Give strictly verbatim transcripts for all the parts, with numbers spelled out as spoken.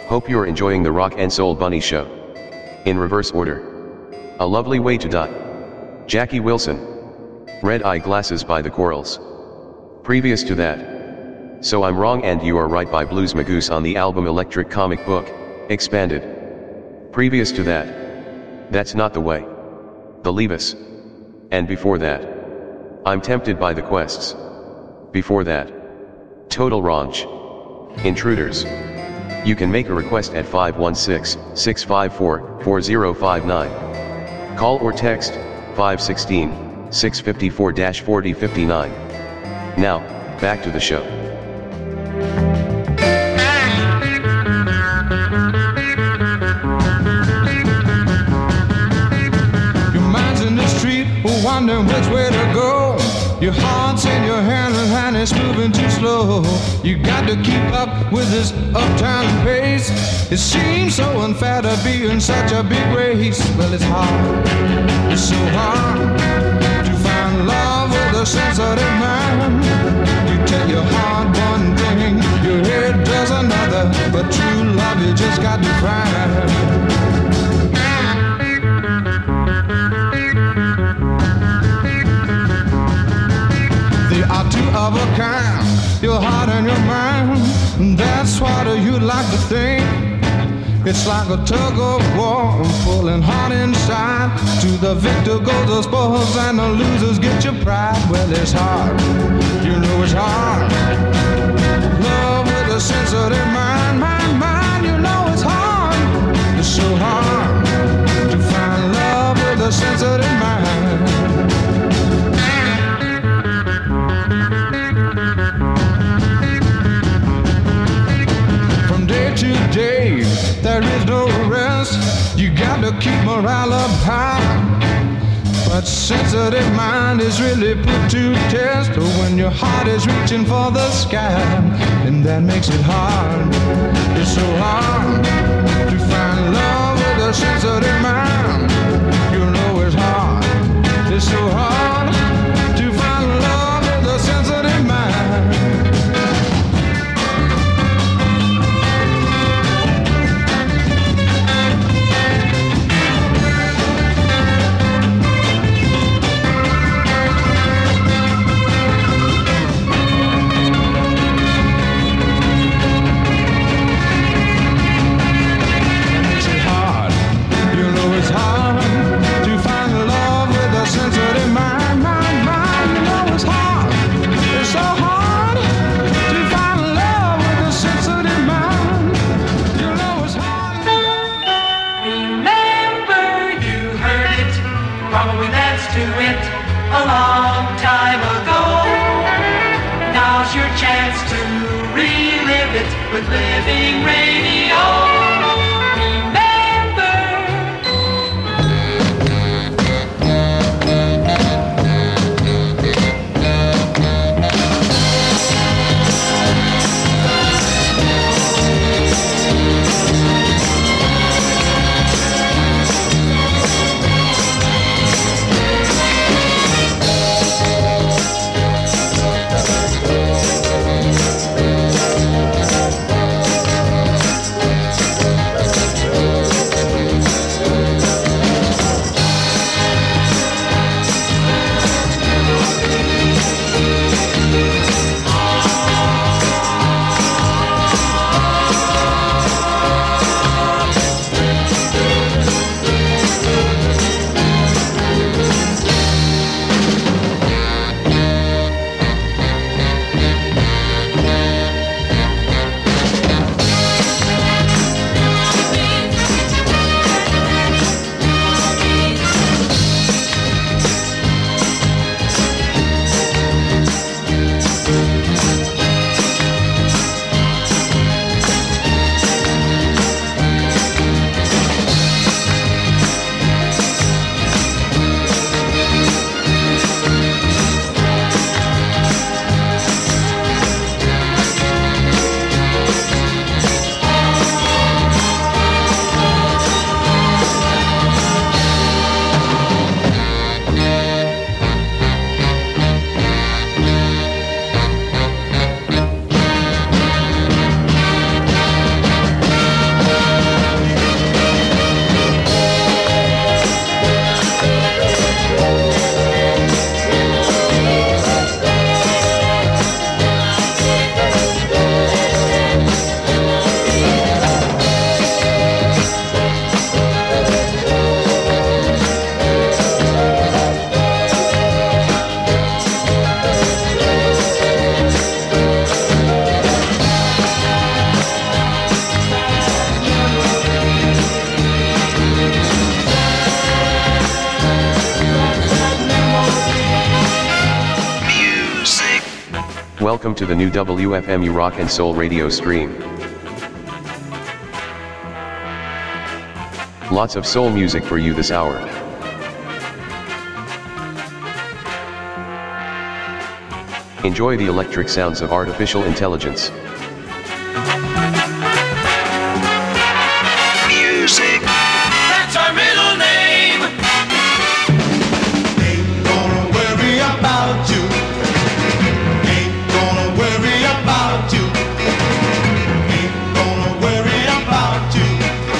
Hope you're enjoying the Rock and Soul Bunny Show. In reverse order. A Lovely Way to Die. Jackie Wilson. Red Eye Glasses by The Corals. Previous to that. So I'm Wrong and You Are Right by Blues Magoose on the album Electric Comic Book, Expanded. Previous to that. That's Not the Way. The Levis. And before that. I'm Tempted by the Quests. Before that. Total Raunch. Intruders. You can make a request at five one six, six five four, four zero five nine. Call or text five one six, six five four, four zero five nine. Now, back to the show. Your mind's in the street, wondering which way to go. Your heart's in your hand and hand is moving too slow. You got to keep up with this uptown pace. It seems so unfair to be in such a big race. Well, it's hard, it's so hard to find love with a sensitive mind. You tell your heart one thing, your head does another, but true love you just got to find. Are two of a kind, your heart and your mind. That's what you'd like to think. It's like a tug of war, pulling hard inside. To the victor go the spoils and the losers get your pride. Well, it's hard, you know it's hard. Love with a sensitive mind, mind, mind. You know it's hard, it's so hard to find love with a sensitive mind. Today, there is no rest. You got to keep morale up high. But sensitive mind is really put to test when your heart is reaching for the sky, and that makes it hard. It's so hard to find love with a sensitive mind. You know it's hard. It's so hard to find love with a sensitive mind. A long time ago. Now's your chance to relive it with Living Radio. Welcome to the new W F M U Rock and Soul radio stream. Lots of soul music for you this hour. Enjoy the electric sounds of artificial intelligence. Music. That's our middle name. Ain't gonna worry about you. Ain't gonna worry about you. Ain't gonna worry about you.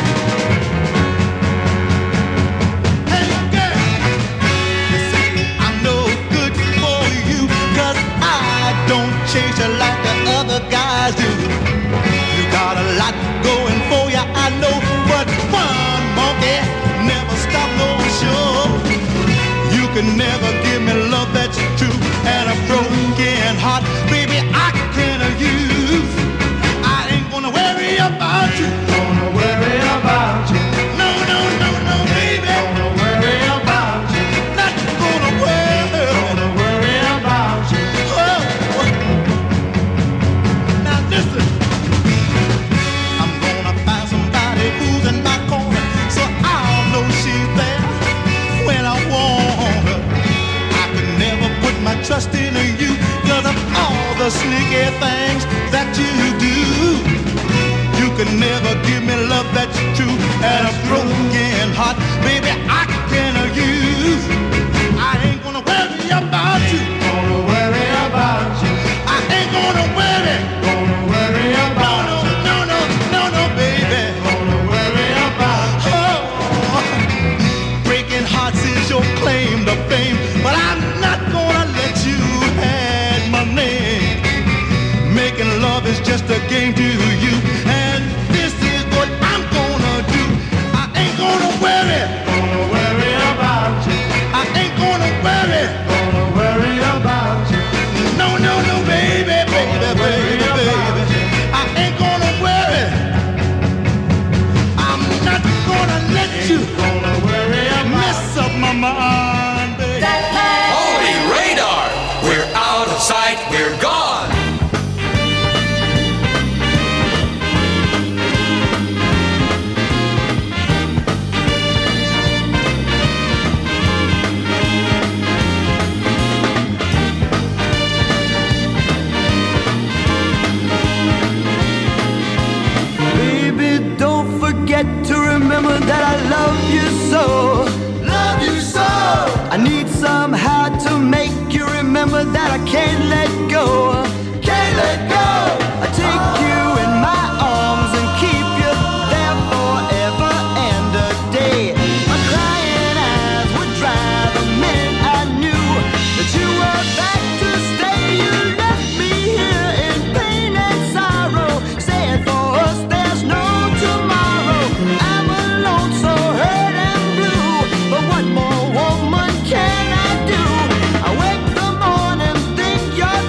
Hey girl, you see I'm no good for you, 'cause I don't change you like the other guys do. You got a lot going for you, I know, but one monkey never stop no show. You can never give me love that's true and a broken heart, baby, I can use. I ain't gonna worry about you. Gonna worry about you. No, no, no, no, baby. Gonna worry about you. Not gonna worry. Gonna worry about you. Oh. Now listen. I'm gonna find somebody who's in my corner, so I'll know she's there when I want her. I could never put my trust in you, 'cause of all the sneaky things that you do. You can never give me love that's true and a broken heart, baby, I can use. I ain't gonna worry about you. Gonna worry about you. I ain't gonna worry. Gonna worry about you. No, no, no, no, no, baby. Gonna worry about you. Oh, breaking hearts is your claim to fame, but I'm not gonna let you have my name. Making love is just a game to you, and this is what I'm gonna do. I ain't gonna worry. Gonna worry about you. I ain't gonna worry. Gonna worry about you. No, no, no, baby, baby, baby, baby. I ain't gonna worry. I'm not gonna let you mess up my mind, baby. Holy radar! We're out of sight, we're gone! Baby, don't forget to remember that I love you so. Love you so. I need somehow to make you remember that I can't let go. Can't let go. I take you in my arms and keep you there forever and a day. My crying eyes would dry the minute I knew that you were back to stay. You left me here in pain and sorrow, saying for us there's no tomorrow. I'm alone, so hurt and blue, but what more woman can I do? I wake the morning, think you're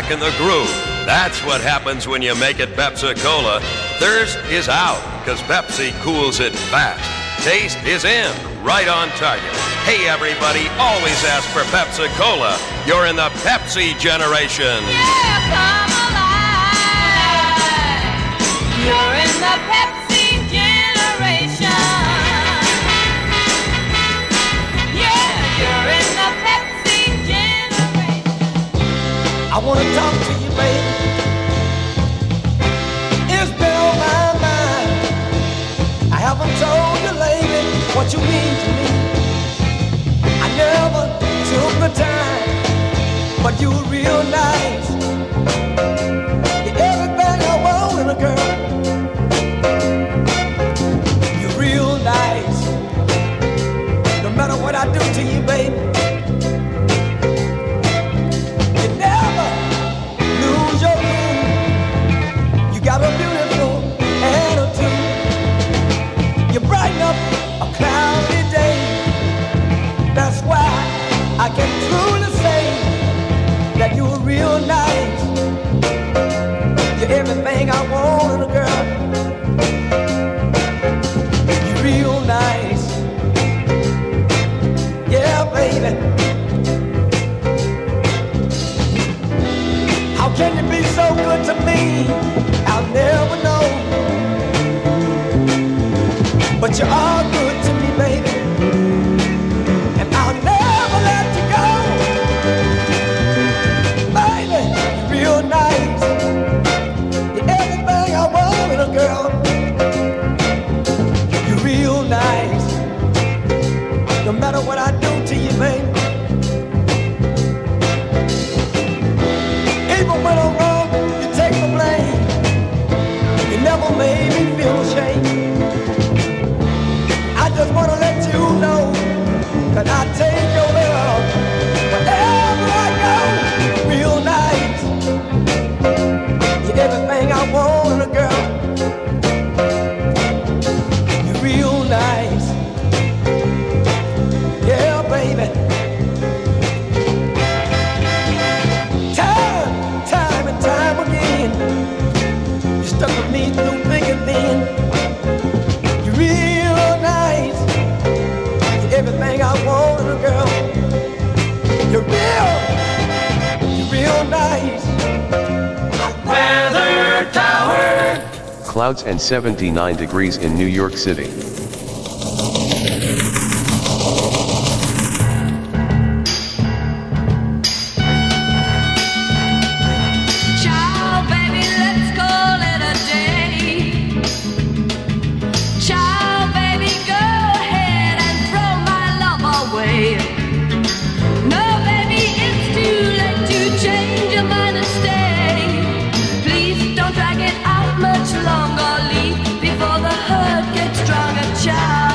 back in the groove. That's what happens when you make it Pepsi-Cola. Thirst is out, because Pepsi cools it fast. Taste is in, right on target. Hey, everybody, always ask for Pepsi-Cola. You're in the Pepsi generation. Yeah, come alive. You're in the Pepsi generation. Yeah, you're in the Pepsi generation. I want to talk to you, baby. It's been on my mind. I haven't told you lately what you mean to me. I never took the time, but you were real nice. You're everything I want in a girl. You're real nice. No matter what I do to you, baby, you never lose your cool. You got a beautiful attitude. You brighten up a cloudy day. That's why I can truly say that you're real nice. You're everything I want in a girl. You're real nice. Yeah, baby. How can you be so good to me? I'll never know. But you are good to me, baby. And I'll never let you go. Baby, you're real nice. You're everything I want in a girl. You're real nice. No matter what I do to you, baby. Even when I'm wrong, you take the blame. You never made me feel ashamed. I just want to let you know that I take your love wherever I go. Real nice. You're everything I want in a girl. You're real nice. Yeah, baby. Time, time and time again, you stuck with me through thick and thin. You're real nice. You're everything I want in a girl. You're real, you're real nice. Weather Tower. Clouds and seventy-nine degrees in New York City. Ciao, baby, let's call it a day. Ciao, baby, go ahead and throw my love away. No, baby, it's too late to change your mind and stay. Please don't drag it out much longer. Leave before the hurt gets stronger. Ciao.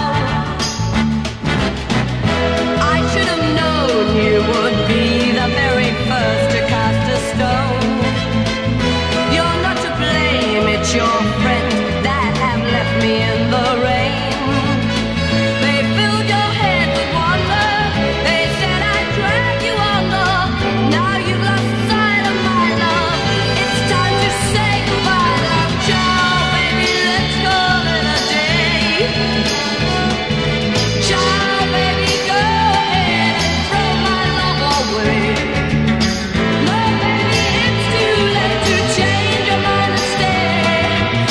I should have known you would be the very first to cast a stone. You're not to blame, it's your friends that have left me in the rain. They filled your head with wonder. They said I'd drag you under. Now you've lost sight of my love. It's time to say goodbye, love. Ciao, baby, let's call it a day. Ciao, baby, go ahead and throw my love away. No, baby, it's too late to change your mind and stay.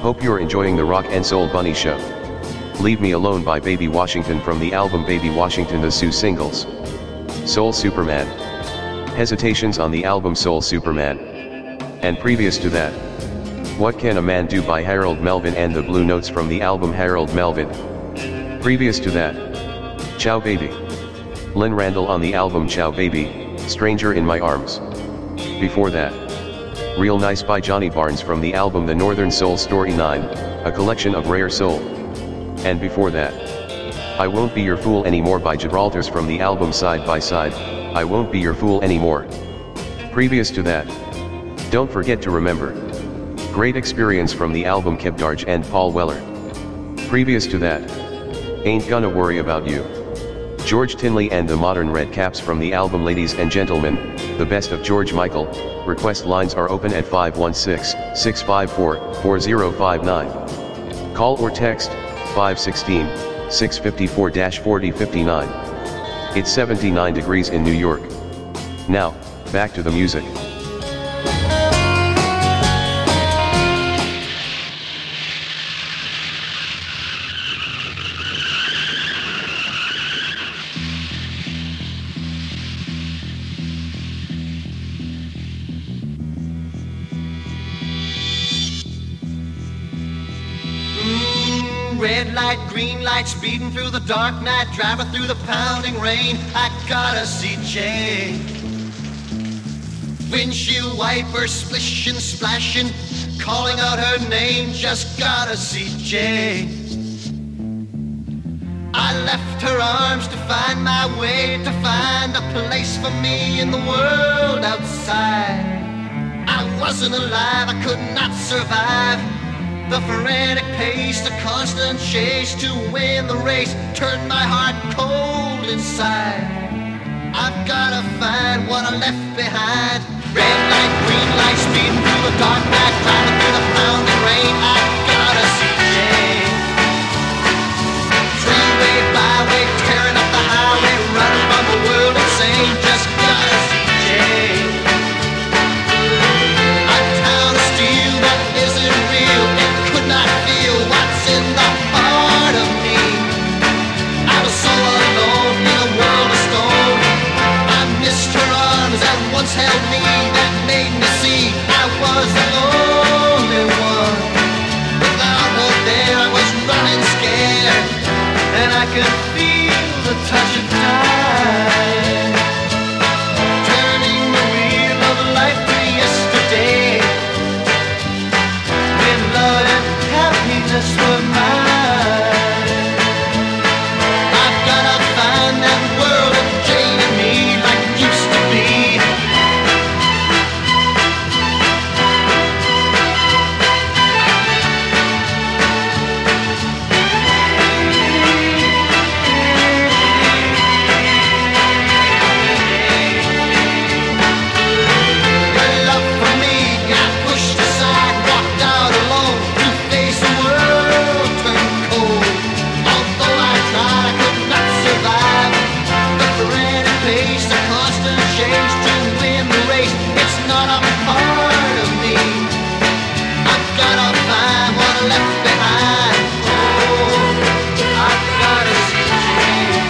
Hope you're enjoying the Rock and Soul Bunny Show. Leave Me Alone by Baby Washington from the album Baby Washington, the Sue Singles. Soul Superman. Hesitations on the album Soul Superman. And previous to that, What Can a Man Do by Harold Melvin and the Blue Notes from the album Harold Melvin. Previous to that, Ciao Baby. Lynn Randall on the album Ciao Baby, Stranger in My Arms. Before that, Real Nice by Johnny Barnes from the album The Northern Soul Story nine, a collection of rare soul. And before that, I Won't Be Your Fool Anymore by Gibraltars from the album Side by Side, I Won't Be Your Fool Anymore. Previous to that, Don't Forget to Remember. Great Experience from the album Kebdarj and Paul Weller. Previous to that, Ain't Gonna Worry About You. George Tinley and the Modern Red Caps from the album Ladies and Gentlemen, the best of George Michael. Request lines are open at five one six, six five four, four zero five nine. Call or text, five one six, six five four, four zero five nine. It's seventy-nine degrees in New York. Now, back to the music. Red light, green light, speeding through the dark night, driving through the pounding rain. I gotta see Jane. Windshield wipers splishing, splashing, calling out her name. Just gotta see Jane. I left her arms to find my way, to find a place for me in the world outside. I wasn't alive, I could not survive. The frantic pace, the constant chase to win the race turned my heart cold inside. I've gotta find what I left behind. Red light, green light, speeding through the dark night, driving through the pounding rain. I gotta see Jane. Freeway, byway, tearing up the highway, running from the world insane. Just gotta see Jane. A town of steel that isn't real. It not feel what's in the heart of me. I was so alone in a world of stone. I missed her arms that once held me, that made me see I was the only one. Without her there I was running scared, and I could feel the touch of time, turning the wheel of life to yesterday, when love and happiness were mine. I've gotta find that world of Jane and me like it used to be. Your love for me got pushed aside, walked out alone to face the world turned cold. Although I tried, I could not survive. The frantic pace, the constant change to win the race, it's not a part of me. I've gotta find what I left behind. Oh, I've gotta see Jane.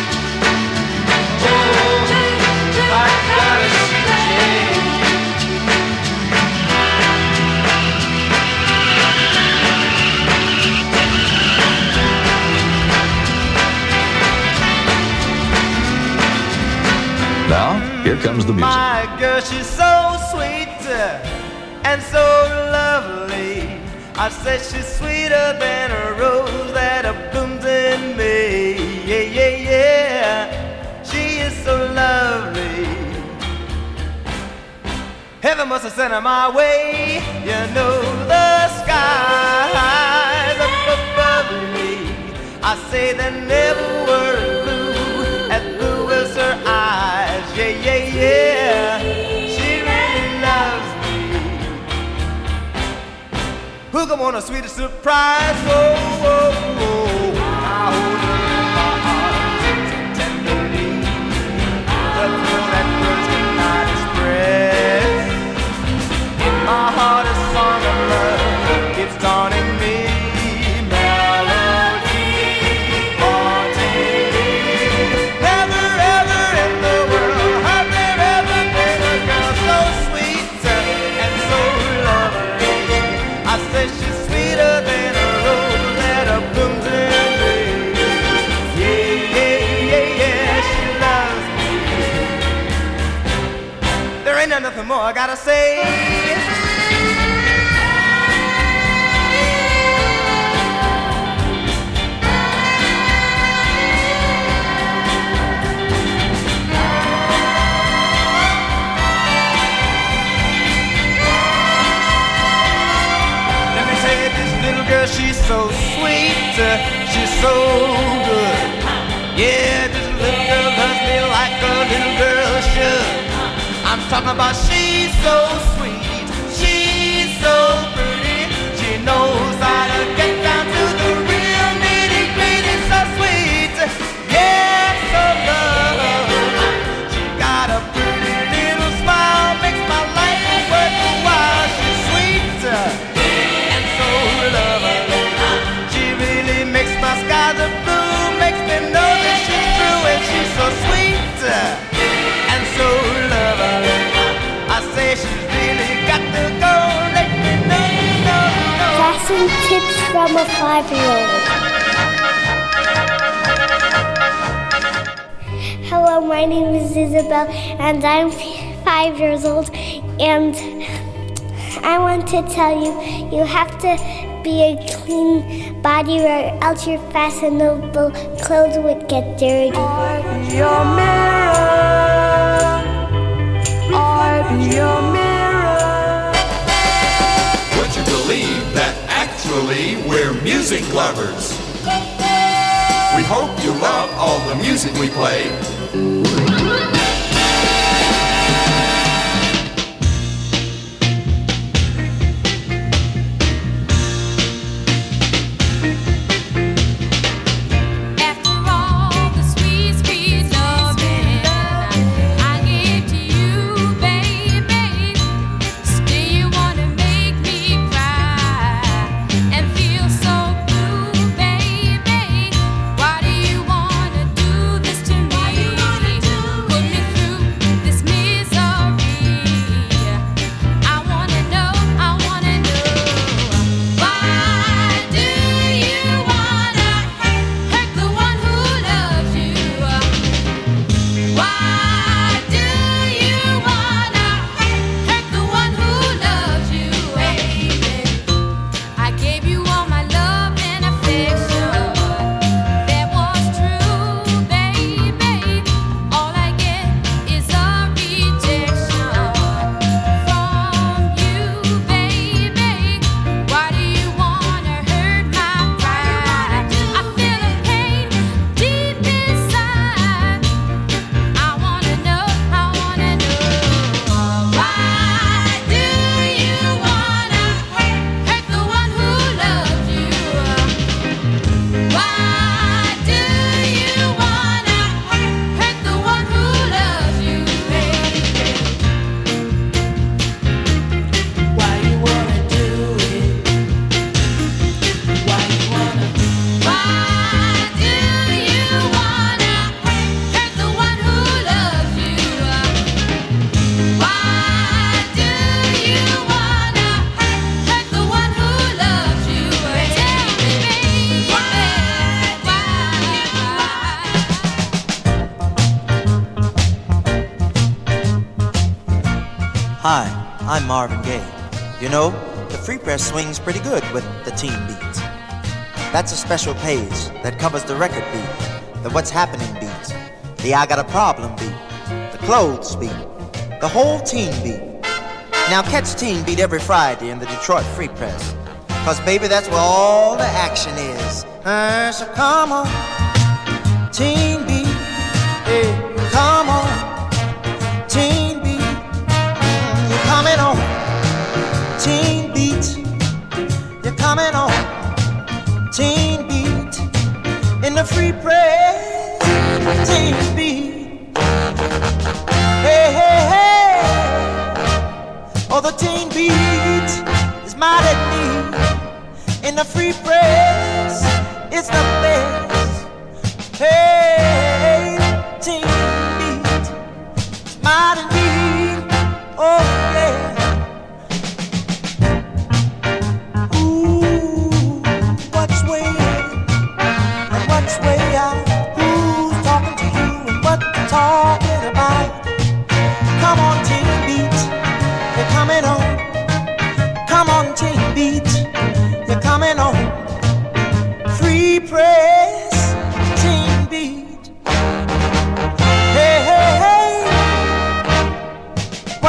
Oh, I've gotta see Jane. Now, here comes the music. My girl, she's so sweet and so lovely. I said she's sweeter than a rose that blooms in May. Yeah, yeah, yeah. She is so lovely. Heaven must have sent her my way. You know the skies up above me, I say they never were blue, as blue as her eyes. Yeah, yeah, yeah. She really loves me. Who can want a sweeter surprise? Oh, oh, oh. I hold her in my arms so tenderly, the thrill that words cannot express. In my heart, a song of love keeps dawning. I gotta say. Let me say, this little girl, she's so sweet, uh, she's so good. Yeah, this little girl loves me like a little girl should. I'm talking about she's so sweet, she's so pretty. She knows how to get down to the real nitty gritty. So sweet, yeah, so lovely. She got a pretty little smile, makes my life worthwhile. She's sweet and so lovely. She really makes my skies a blue, makes me know that she's true, and she's so sweet and so lovely. I say she's really got to go. Let me know, know, know. Fashion tips from a five-year-old. Hello, my name is Isabel, and I'm five years old. And I want to tell you, you have to be a clean body, or else your fashionable clothes would get dirty. I'm your mirror. I'm your mirror. Would you believe that actually we're music lovers? We hope you love all the music we play. Hi, I'm Marvin Gaye. You know, the Free Press swings pretty good with the teen beats. That's a special page that covers the record beat, the what's happening beats, the I got a problem beat, the clothes beat, the whole teen beat. Now catch Teen Beat every Friday in the Detroit Free Press, cause baby, that's where all the action is. Uh, so come on, Teen Beat, hey, come on, Teen Beat. Coming on, Teen Beat. You're coming on, Teen Beat. In the Free Press, Teen Beat. Hey, hey, hey. Oh, the Teen Beat is mad at me. In the Free Press, it's the best. Hey, Teen Beat is mad at me. Oh yeah. Ooh, what's way in and what's way out? Who's talking to you and what you talking about? Come on, Teen Beat,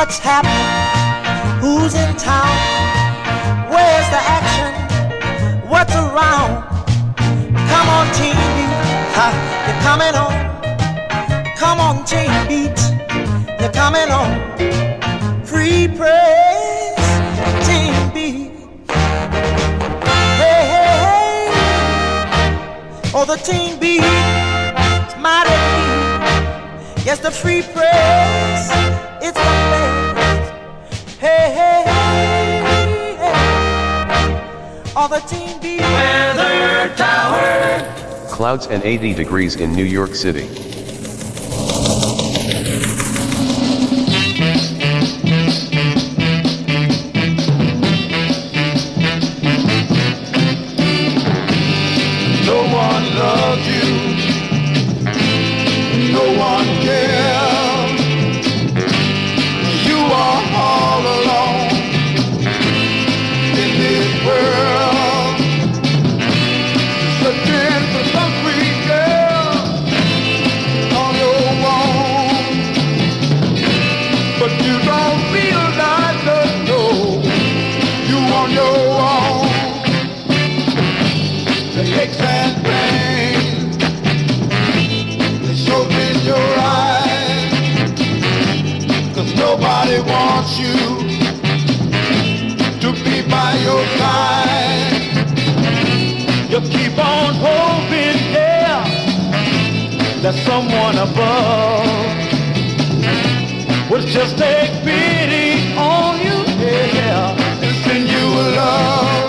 What's happening? Who's in town? Where's the action? What's around? Come on, Teen Beat, ha, you're coming on. Come on, Teen Beat, you're coming on. Free press, Teen Beat. Hey, hey, hey. Oh, the Teen Beat is mighty neat. Yes, the free press, it's the best. Hey, hey, hey, hey. Oh, the Teen Beat. Weather Tower. Clouds and eighty degrees in New York City. No one loves you. No one cares. You are all alone in this world, searching for some sweet girl on your own. But you don't realize that no, you on your own. The aches and pains, the shows in your eyes, 'cause nobody wants you to be by your side. You keep on hoping, yeah, that someone above will just take pity on you, yeah, and send you a love.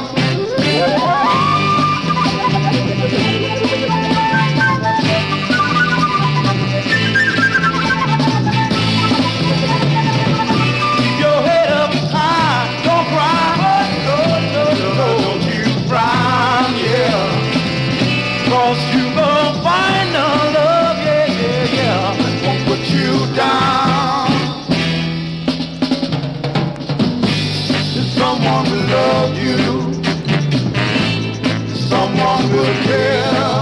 Keep your head up high, don't cry, no, no, no, don't you cry, yeah, 'cause you gon' find a love, yeah, yeah, yeah, won't put you down. Someone will love you, someone will care.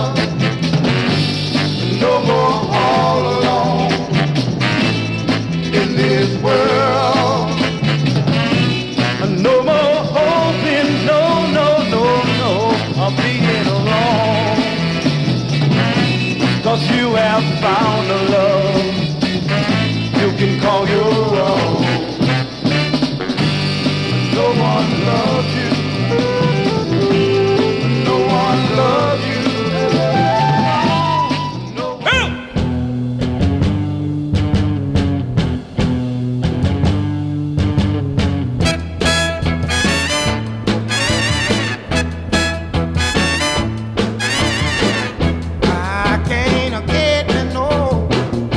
No more all alone in this world. No more hoping, no, no, no, no, of being alone. 'Cause you have found a love you can call your own. No one loves you. No one loves you. No one. I can't get no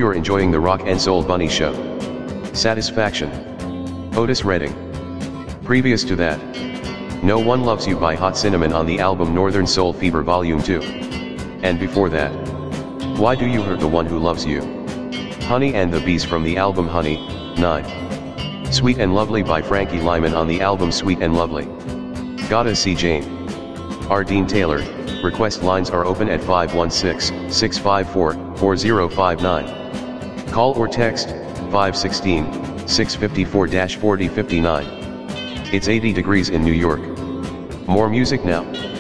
you're enjoying the Rock and Soul Bunny Show. Satisfaction. Otis Redding. Previous to that, No One Loves You by Hot Cinnamon on the album Northern Soul Fever Volume two. And before that, Why Do You Hurt the One Who Loves You? Honey and the Bees from the album Honey, nine. Sweet and Lovely by Frankie Lyman on the album Sweet and Lovely. Gotta See Jane. R. Dean Taylor. Request lines are open at five one six, six five four, four zero five nine. Call or text five one six, six five four, four zero five nine. It's eighty degrees in New York. More music now.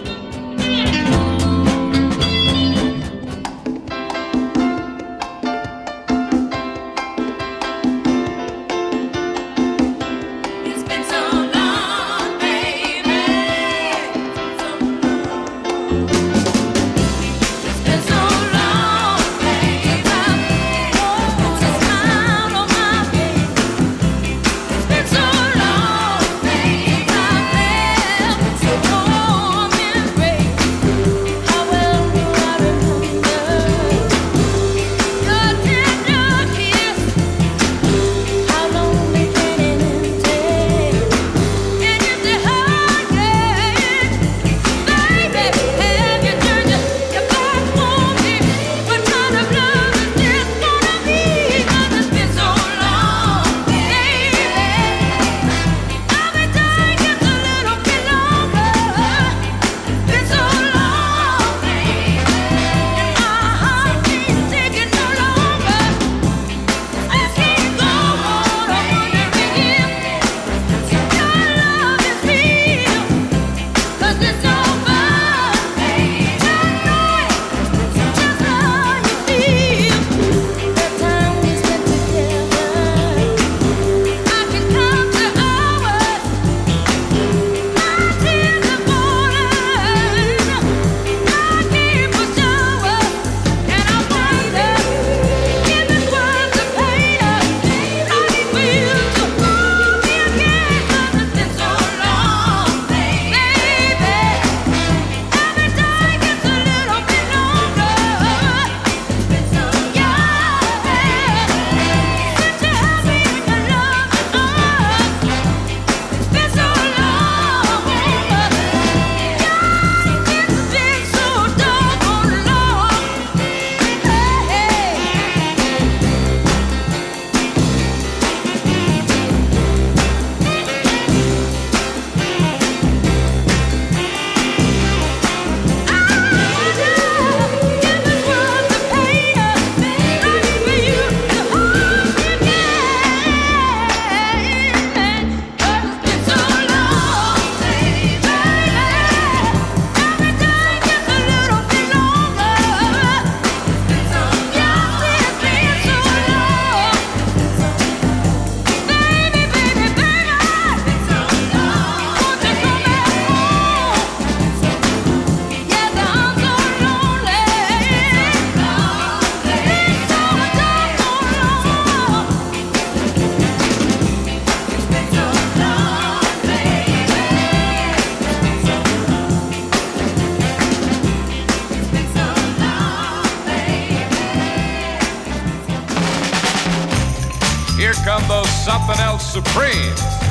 Something else supreme.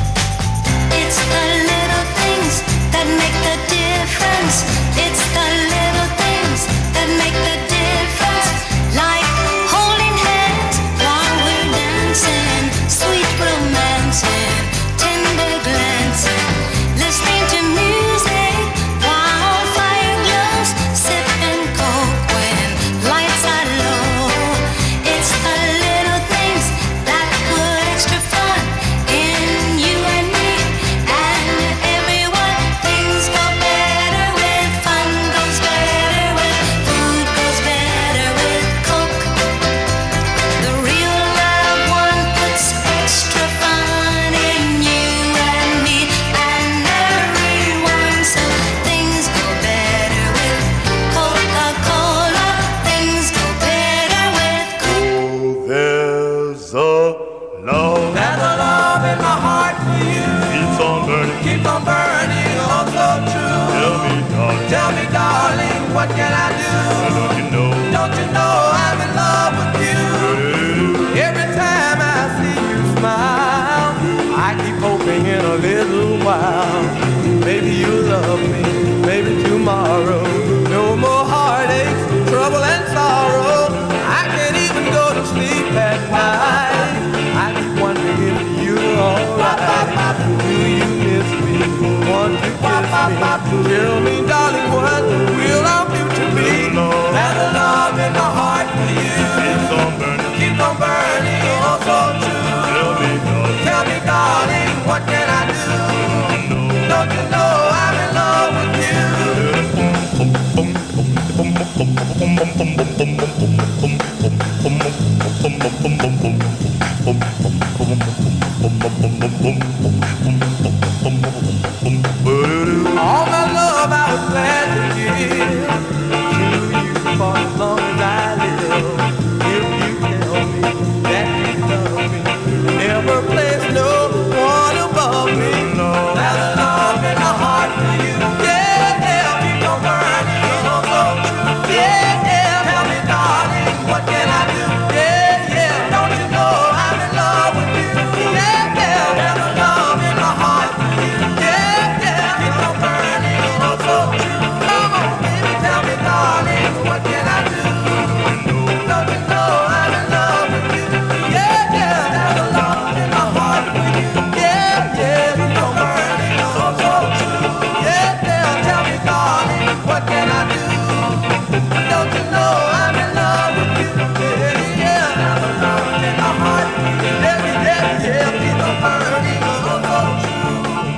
It's the little things that make the difference. It's the little things that make the difference. Like holding hands while we're dancing, sweet romancing, tender glancing, listening to music while fire glows, sipping coke when lights are low. It's the little things that put extra fun in you and me and everyone. Things go better with fun, goes better with food, goes better with coke. The real love one puts extra fun in you and me and everyone. So things go better with Coca-Cola. Things go better with Coke. There's a love. There's a love in my heart for you. Keeps on burning. Keep on burning, oh so true. Tell me, darling. Tell me, darling, what can I do? Don't you know? Don't you know I'm in love with you? little while. Maybe you'll love me, maybe tomorrow. No more heartaches, trouble and sorrow. I can't even go to sleep at night. I keep wondering if you're alright. Do you miss me? Want to kiss me? Tell me, darling, what will our future be? There's a love in my heart for you. Keep on burning, keep on burning, oh so true. Tell me, darling, tell me, darling, what can I do? Don't you know I'm in love with you? All my love I was glad to give to you for as long as I live. If you tell me that you love me, never place no one above me. There's a love in my heart for you. Yeah, yeah, keep on burning, oh so true. Yeah, yeah, tell me, darling, what can I do? Yeah, yeah, don't you know I'm in love with you? Yeah, yeah, there's a love in my heart for you. Yeah, yeah, keep on burning, oh so true. Come on, baby, tell me, darling, what can I do? Don't you know I'm in love with you? Yeah, yeah, there's a love in my heart for you. Yeah, yeah, keep on burning, oh so true. Yeah, yeah, tell me, darling, what can I do? Don't you know I'm in love with you? Yeah, yeah, there's a love in my heart for you. Yeah, yeah, yeah, keep on burning, oh so true.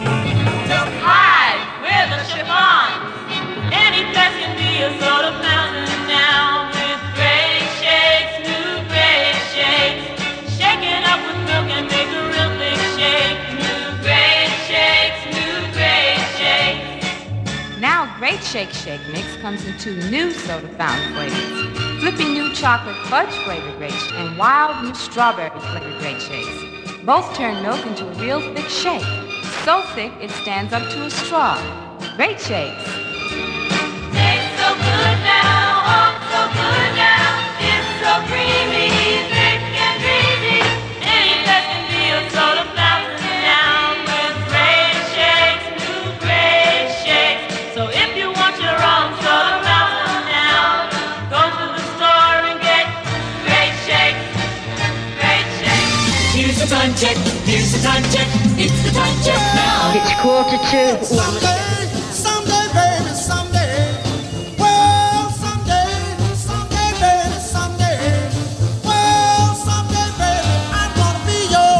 Hi, we're the Chiffons. Any place can be a soda fountain now with great shakes, new great shakes. Shake it up with milk and make a real big shake. New great shakes, new great shakes. Now Great Shake Shake Mix comes in two new soda fountain flavors. Flippy new chocolate fudge flavored Great Shake and wild new strawberry flavored Great Shakes. Both turn milk into a real thick shake. So thick it stands up to a straw. Great Shakes. Tastes so good now, oh so good now. It's so creamy, thick and dreamy. Any place can be a soda fountain now with great shakes, new great shakes. So if you want your own soda fountain now, go to the store and get great shakes, great shakes. Here's the time check, here's the time check, it's the time check now. It's quarter to. Someday, someday, baby, someday. Well, someday, someday, baby, someday. Well, someday, baby, I'm gonna be your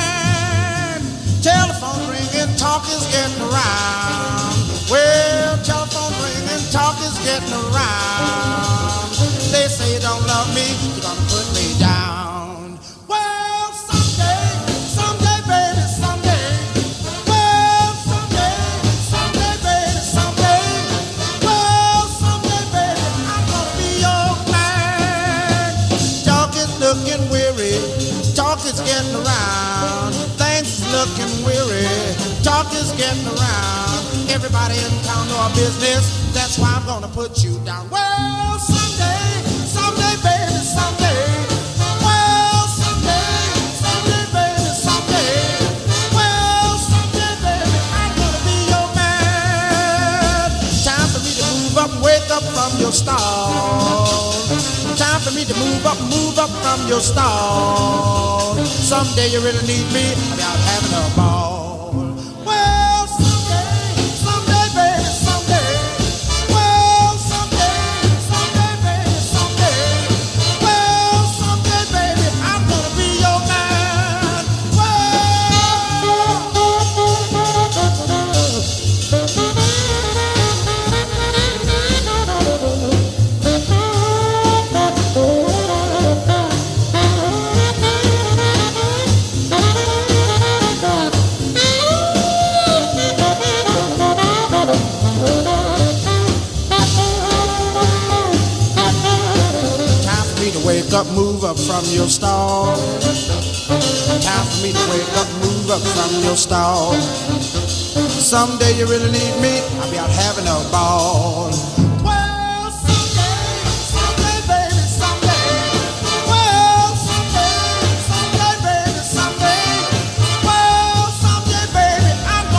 man. Telephone ringing, talk is getting around. Well, telephone ringing, talk is getting around. They say you don't love me, you're gonna put me down. Well, someday, someday, baby, someday. Well, someday, someday, baby, someday. Well, someday, baby, I'm gonna be your man. Talk is looking weary, talk is getting around. Things is looking weary, talk is getting around. Everybody in town know our business, that's why I'm gonna put you down. Well, someday, someday, baby, someday. Well, someday, someday, baby, someday. Well, someday, baby, I'm gonna be your man. Time for me to move up, wake up from your stall. Time for me to move up, move up from your stall. Someday you really need me, I'll be out having a ball. Well, someday, someday, baby, someday. Well, someday, someday, baby, someday. Well, someday, baby, I'm gonna be your man. Wake up, move up from your stall. Time for me to wake up, move up from your stall. Someday you really need me, I'll be out having a ball. Well, someday, someday, baby, someday. Well, someday, someday, baby, someday. Well, someday, baby, I'm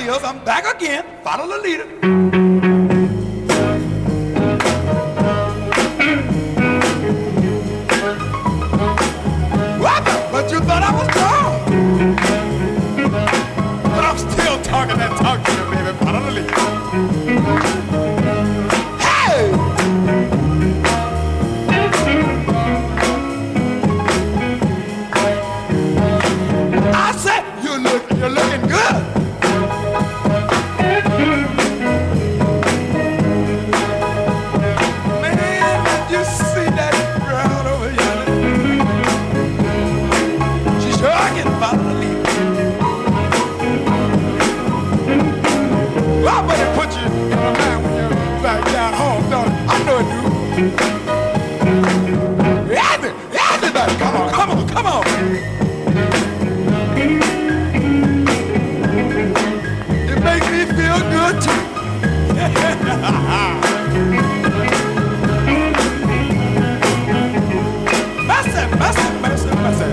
is, I'm back again. Follow the leader. What? But you thought I was gone. But I'm still talking that talk to you, baby. Follow the leader. Hey! I said, you look, you're looking good. Man, did you see that crowd over yonder? She sure can follow the lead. Well, I better put you in my mind when you're back down home, don't it? I know it, dude. Everybody, everybody, come on, come on, come on. It makes me feel good too. Mercy, mercy, mercy, mercy.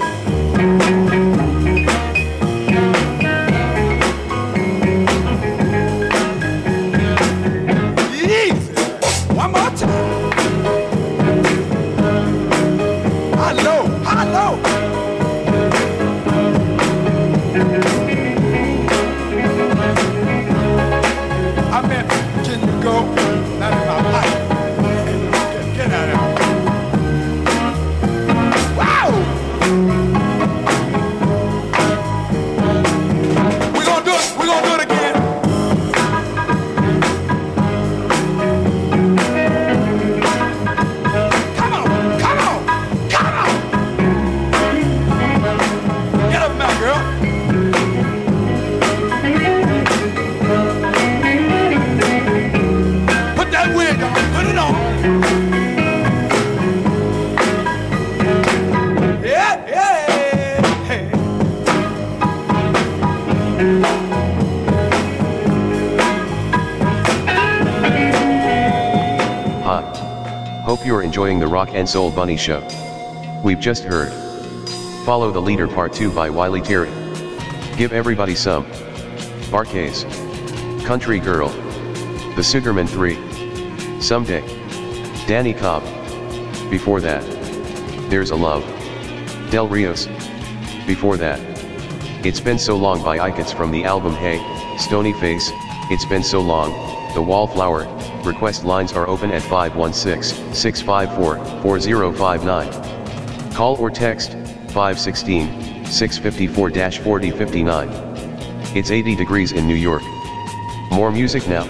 Easy. One more time. Hello, hello. I meant, can you go? Not in my life. Get, get out of here. Wow! We're gonna do it. We're gonna do it again. Come on, come on, come on. Get up now, girl. Put that wig on, put it on. Yeah, yeah. Hey. Hi. Hope you're enjoying the Rock and Soul Bunny Show. We've just heard Follow the Leader Part two by Wiley Terry. Give Everybody Some. Barkays. Country Girl. The Sugarman three. Someday. Danny Cobb. Before that. There's a Love. Del Rios. Before that. It's Been So Long by Icons from the album Hey, Stony Face, It's Been So Long, The Wallflower. Request lines are open at five one six, six five four, four zero five nine. Call or text five one six, six five four, four zero five nine. It's eighty degrees in New York. More music now.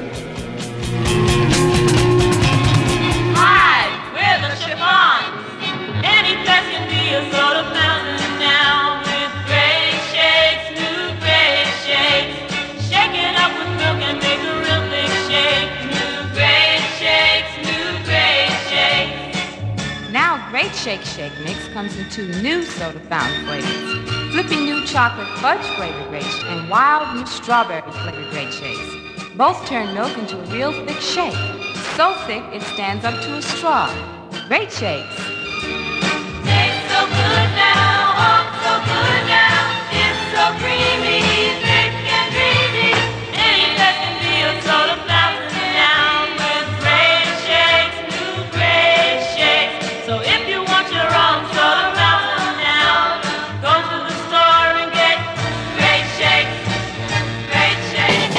Hi, we're the Chiffons. Any place can be a sort of mountain now with great shakes, new great shakes. Shake it up with milk and make a real big shake. New great shakes, new great shakes. Now Great Shake Shake Mix comes in two new soda fountain flavors. Flipping new chocolate fudge flavored great sh- and wild new strawberry flavored great shakes. Both turn milk into a real thick shake. So thick it stands up to a straw. Great shakes. Tastes so good now, oh so good now. It's so creamy, thick and dreamy. Any that can be a soda fountain now with great shakes, new great shakes. So if you want your own soda fountain now, go to the store and get great shakes, great shakes.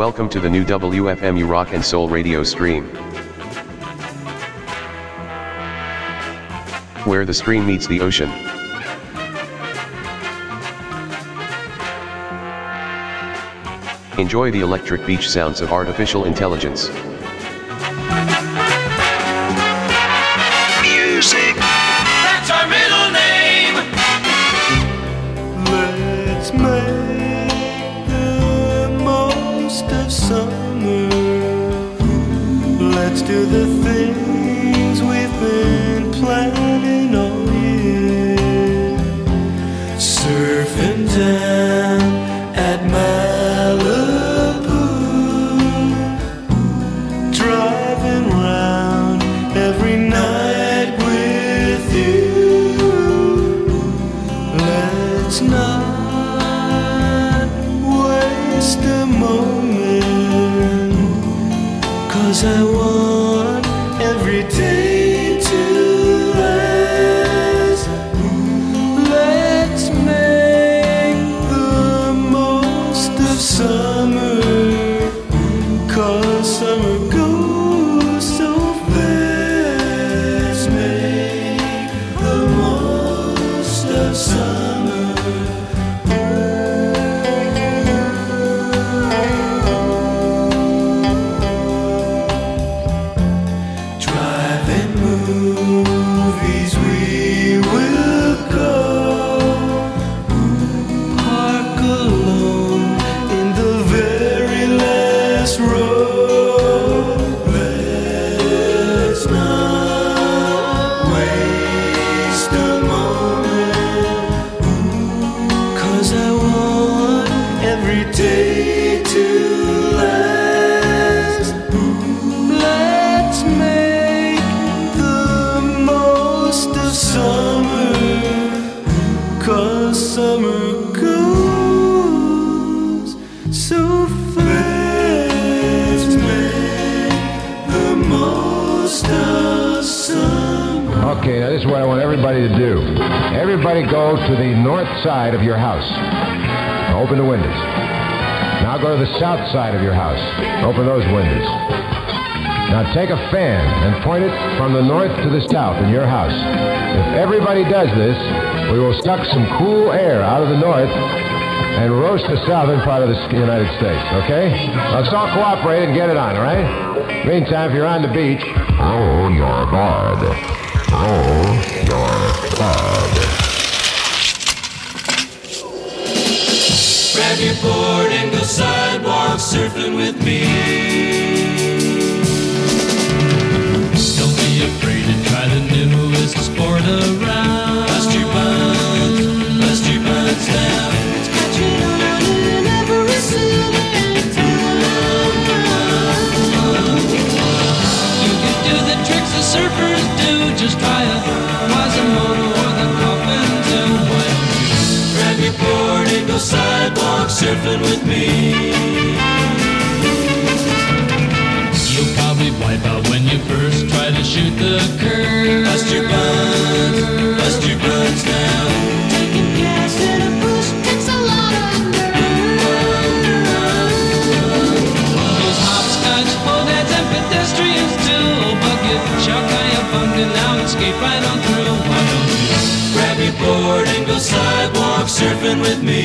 Welcome to the new W F M U Rock and Soul radio stream, where the stream meets the ocean. Enjoy the electric beach sounds of artificial intelligence. Music. That's our middle name. Let's make the most of summer. Let's do the things we've been planning all year. Surfing down at Malibu, driving round every night with you. Let's not waste a moment, 'cause I want every day to last. Let's make the most of summer, 'cause summer goes so fast. Make the most of summer. Drive-in movies we will go. Park alone in the very last row. Let's not waste a moment, 'cause I want every day to last. Let's make the most of summer, 'cause summer goes so fast. Make the most of summer. Okay, now this is what I want everybody to do. Everybody go to the north side of your house. Now open the windows. Now go to the south side of your house. Open those windows. Now take a fan and point it from the north to the south in your house. If everybody does this, we will suck some cool air out of the north and roast the southern part of the United States, okay? Let's all cooperate and get it on, all right? Meantime, if you're on the beach, roll your board. Roll your board. Grab your board and go sidewalk surfing with me. Don't be afraid to try the newest sport around. Bust your buns, bust your buns down. It's catching on in every silver town. You can do the tricks the surfers do. Just try a Quasimodo or the coffin too. Why don't you grab your board and go sidewalk surfing with me? You'll probably wipe out when you first try to shoot the curve. Bust your buns, bust your buns down. Taking gas in a bush takes a lot of nerve. Those hopscotch bullheads and pedestrians too. Bucket, chuck, cayabunga, now and skate right on through. Why don't you grab your board and go sidewalk surfing with me?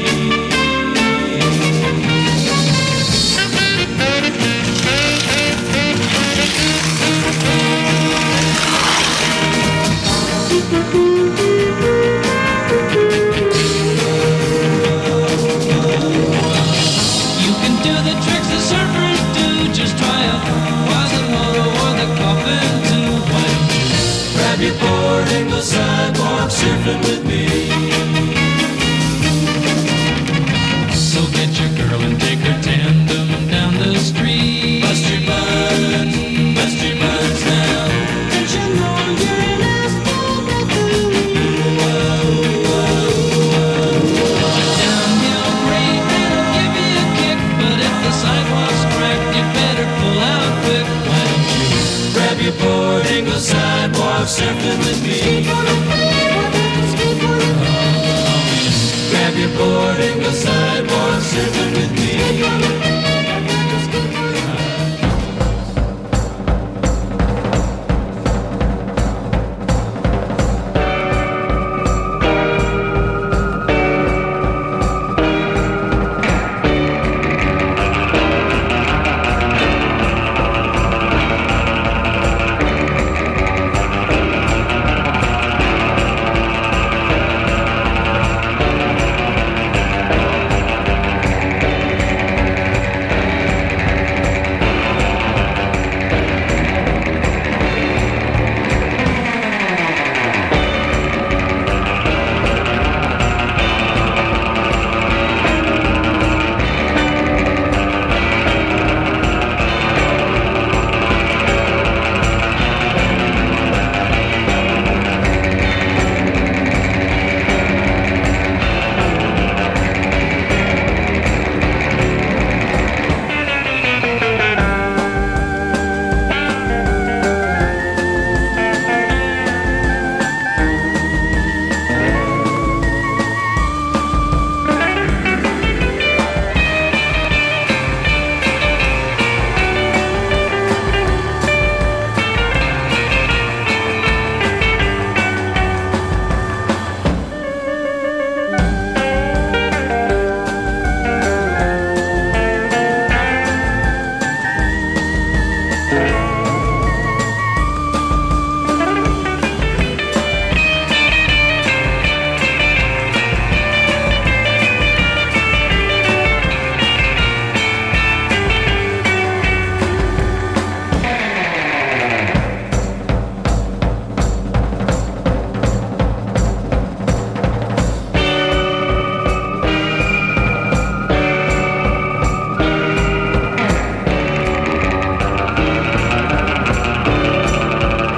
You can do the tricks the surfers do. Just try a Quasimodo or the coffin too. Why don't you grab your board and go sidewalk surfing with me? So get your girl and take her tandem down the street. Bust your buns, bust your buns down. Don't you know you're an asshole? Downhill grade will give you a kick, but if the sidewalk's cracked, you better pull out quick. Why don't you grab your board and go sidewalk surfing with me?